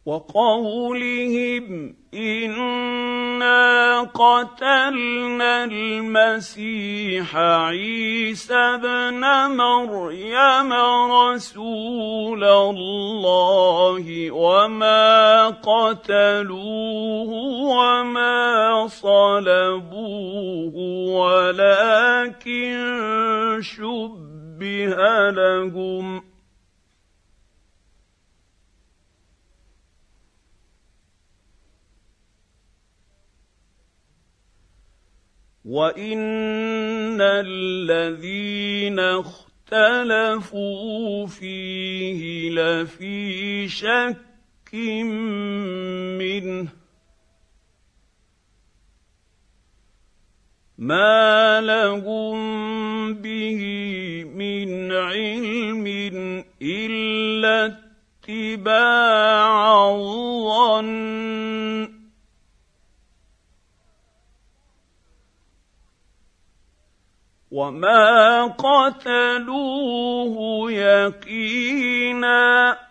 وقولهم إنا قتلنا المسيح عيسى ابن مريم رسول الله وما قتلوه وما صلبوه ولكن شبه لهم وَإِنَّ الَّذِينَ اخْتَلَفُوا فِيهِ لَفِي شَكٍّ مِّنْهُ مَا لَهُم بِهِ مِنْ عِلْمٍ إِلَّا اتِّبَاعَ الظَّنِّ وَمَا قَتَلُوهُ يَقِينًا